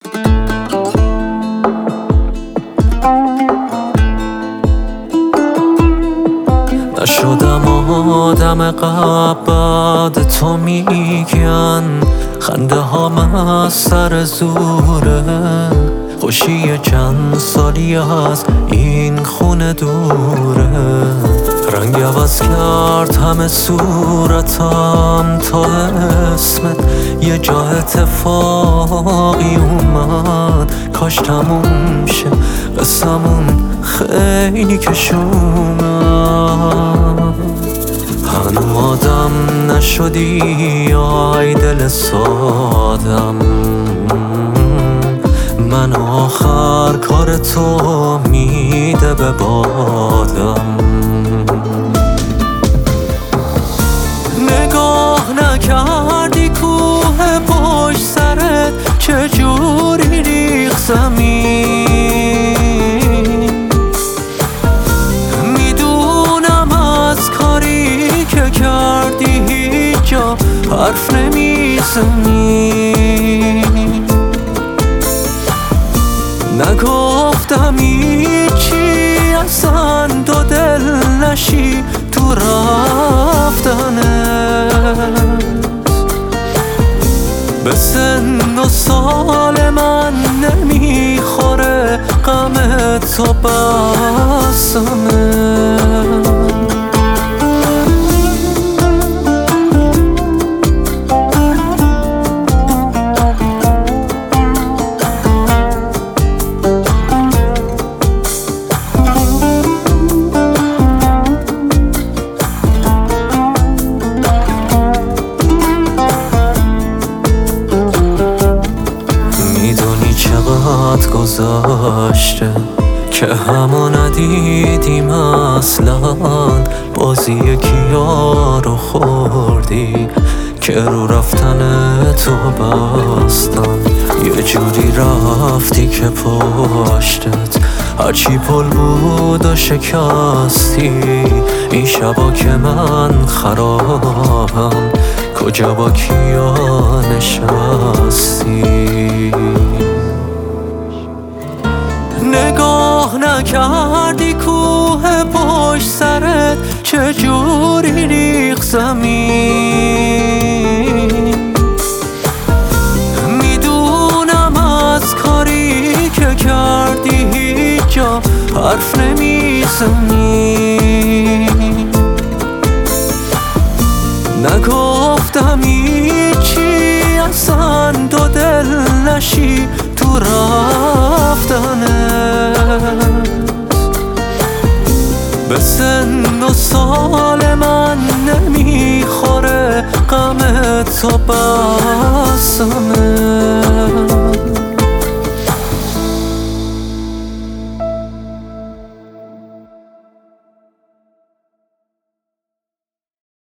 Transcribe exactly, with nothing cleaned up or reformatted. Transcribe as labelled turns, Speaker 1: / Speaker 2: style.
Speaker 1: نشدم آدم قبل تو میگن خنده هم از سر زوره، خوشی چند سالی از این خونه دوره. رنگ عوض کرد همه صورتم تا اسمت یه جا اتفاقی اومد. کاش تموم شه قصمون خیلی کشوند. هنو آدم نشدی آی دل سادم، من آخر کار تو میده به بادم. نگاه نکردی کوه پشت سرت چجوری ریخ زمین. میدونم از کاری که کردی هیچ جا حرف نمیزنی. نگفتم هیچی اصلا دو دل نشی تو رفتنت. به سن و سال من نمیخوره غم تو بسمه. چقدر گذشته که همو ندیدیم اصلا، بازی کیا رو خوردی که رو رفتن تو بستن. یه جوری رفتی که پشتت هرچی پل بود و شکستی. این شبا که من خرابم کجا با کیا نشستی. نگاه نکردی کوه پشت سرت چجوری ریخ زمین. میدونم از کاری که کردی هیچ جا حرف نمیزنی. نگفتم هیچی اصلا دو دل نشی تو رفتنت. به سن و سال من نمیخوره غم تو بسمه.